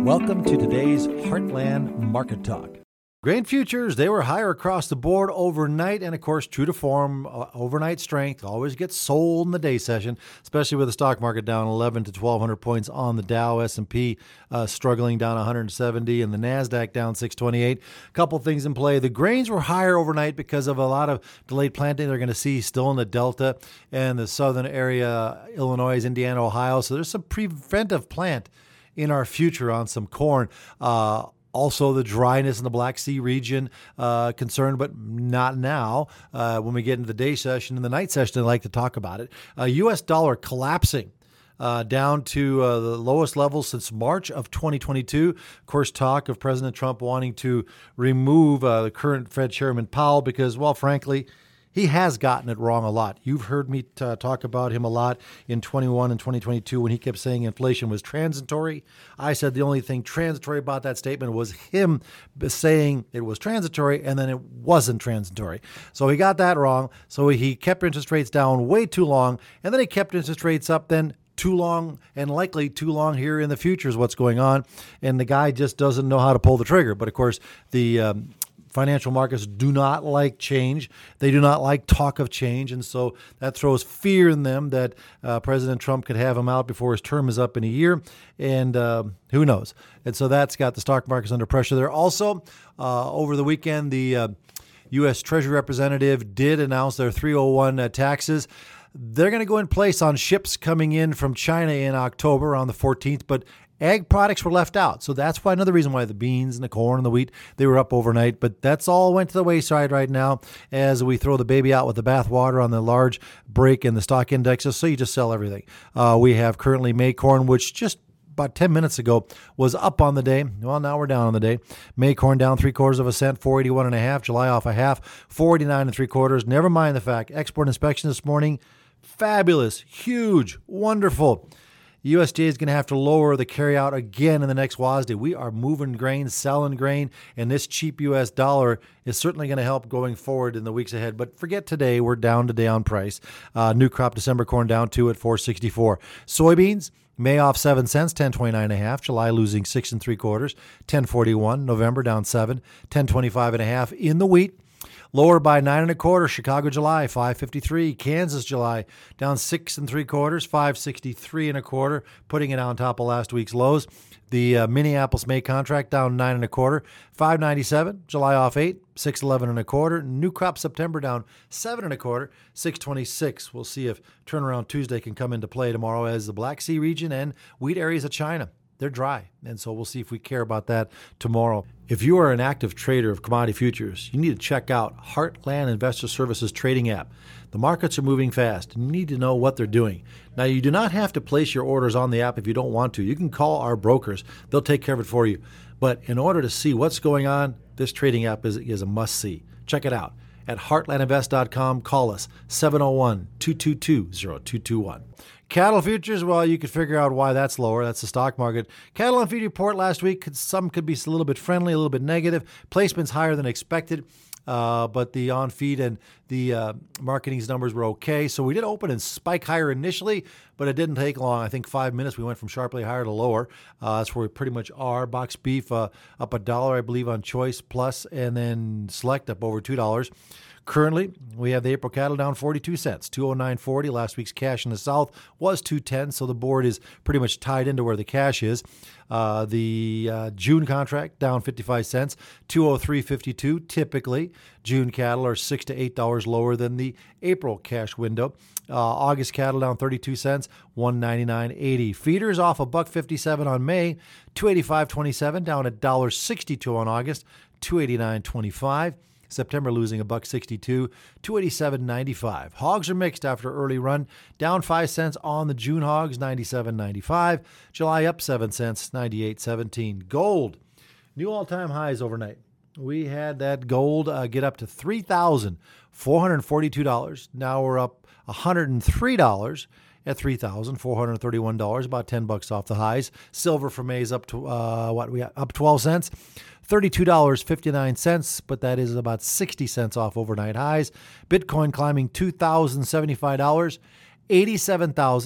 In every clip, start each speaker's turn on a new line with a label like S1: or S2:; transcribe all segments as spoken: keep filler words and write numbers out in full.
S1: Welcome to today's Heartland Market Talk. Grain futures, they were higher across the board overnight, and of course, true to form, uh, overnight strength always gets sold in the day session, especially with the stock market down eleven to twelve hundred points on the Dow, S and P uh, struggling down one hundred seventy, and the NASDAQ down six twenty-eight. A couple things in play. The grains were higher overnight because of a lot of delayed planting they're going to see still in the Delta and the southern area, Illinois, Indiana, Ohio. So there's some preventive plant in our future on some corn. Uh, Also, the dryness in the Black Sea region uh, concerned, but not now. Uh, when we get into the day session and the night session, I like to talk about it. Uh, U S dollar collapsing uh, down to uh, the lowest level since March of twenty twenty-two. Of course, talk of President Trump wanting to remove uh, the current Fed Chairman Powell because, well, frankly, he has gotten it wrong a lot. You've heard me t- talk about him a lot in twenty-one and twenty twenty-two when he kept saying inflation was transitory. I said the only thing transitory about that statement was him saying it was transitory, and then it wasn't transitory. So he got that wrong. So he kept interest rates down way too long, and then he kept interest rates up then too long, and likely too long here in the future is what's going on. And the guy just doesn't know how to pull the trigger. But of course, the um, financial markets do not like change. They do not like talk of change. And so that throws fear in them that uh, President Trump could have him out before his term is up in a year. And uh, who knows? And so that's got the stock markets under pressure there. Also, uh, over the weekend, the uh, U S Treasury representative did announce their three oh one uh, taxes. They're going to go in place on ships coming in from China in October on the fourteenth, but ag products were left out. So that's why another reason why the beans and the corn and the wheat, they were up overnight. But that's all went to the wayside right now as we throw the baby out with the bathwater on the large break in the stock indexes. So you just sell everything. Uh, we have currently May corn, which just about ten minutes ago was up on the day. Well, now we're down on the day. May corn down three quarters of a cent, four eighty-one and a half. July off a half, four eighty-nine and three quarters. Never mind the fact, export inspection this morning, fabulous, huge, wonderful. U S D A is going to have to lower the carryout again in the next W A S D. We are moving grain, selling grain, and this cheap U S dollar is certainly going to help going forward in the weeks ahead. But forget today. We're down today on price. Uh, new crop December corn down two at four sixty-four. Soybeans, May off seven cents, ten twenty-nine and a half. July losing six and three quarters, ten forty-one. November down seven, ten twenty-five and a half. In the wheat, lower by nine and a quarter. Chicago July five fifty-three. Kansas July down six and three quarters, five sixty-three and a quarter, putting it on top of last week's lows. The uh, Minneapolis May contract down nine and a quarter, five ninety-seven. July off eight, six eleven and a quarter. New crop September down seven and a quarter, six twenty-six. We'll see if turnaround Tuesday can come into play tomorrow as the Black Sea region and wheat areas of China, they're dry. And so we'll see if we care about that tomorrow. If you are an active trader of commodity futures, you need to check out Heartland Investor Services trading app. The markets are moving fast. You need to know what they're doing. Now, you do not have to place your orders on the app if you don't want to. You can call our brokers. They'll take care of it for you. But in order to see what's going on, this trading app is, is a must-see. Check it out at heartland invest dot com. Call us, seven oh one, two two two, oh two two one. Cattle futures, well, you could figure out why that's lower. That's the stock market. Cattle on feed report last week, some could be a little bit friendly, a little bit negative. Placements higher than expected, uh, but the on-feed and the uh, marketing's numbers were okay. So we did open and spike higher initially, but it didn't take long. I think five minutes we went from sharply higher to lower. Uh, that's where we pretty much are. Box beef uh, up a dollar, I believe, on Choice Plus, and then Select up over two dollars. Currently, we have the April cattle down forty-two cents, two oh nine forty. Last week's cash in the South was two ten, so the board is pretty much tied into where the cash is. Uh, the uh, June contract down fifty-five cents, two oh three fifty-two. Typically, June cattle are six to eight dollars lower than the April cash window. Uh, August cattle down thirty-two cents, one ninety-nine eighty. Feeders off a buck fifty-seven on May, two eighty-five twenty-seven, down a dollar sixty-two on August, two eighty-nine twenty-five. September losing a buck sixty-two, two eighty-seven ninety-five. Hogs are mixed after early run, down five cents on the June hogs, ninety-seven ninety-five. July up seven cents, ninety-eight seventeen. Gold, new all-time highs overnight. We had that gold uh, get up to three thousand four hundred forty-two dollars. Now we're up one hundred three dollars at three thousand four hundred thirty-one dollars, about ten bucks off the highs. Silver from May is up to uh, what we got, up twelve cents, thirty-two dollars and fifty-nine cents, but that is about sixty cents off overnight highs. Bitcoin climbing two thousand seventy-five dollars, eighty-seven thousand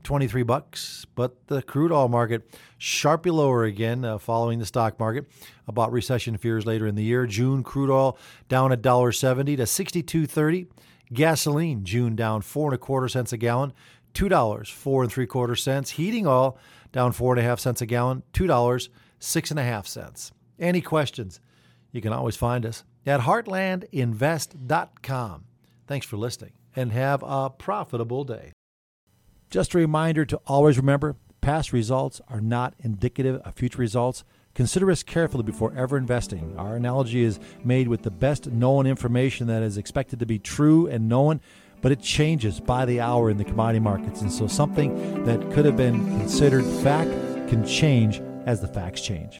S1: twenty-three bucks. But the crude oil market sharply lower again, uh, following the stock market about recession fears later in the year. June crude oil down one dollar seventy to sixty-two thirty. Gasoline June down four and a quarter cents a gallon, two dollars four and three quarter cents. Heating oil down four and a half cents a gallon, two dollars six and a half cents. Any questions? You can always find us at heartland invest dot com. Thanks for listening and have a profitable day. Just a reminder to always remember, past results are not indicative of future results. Consider us carefully before ever investing. Our analogy is made with the best known information that is expected to be true and known, but it changes by the hour in the commodity markets. And so something that could have been considered fact can change as the facts change.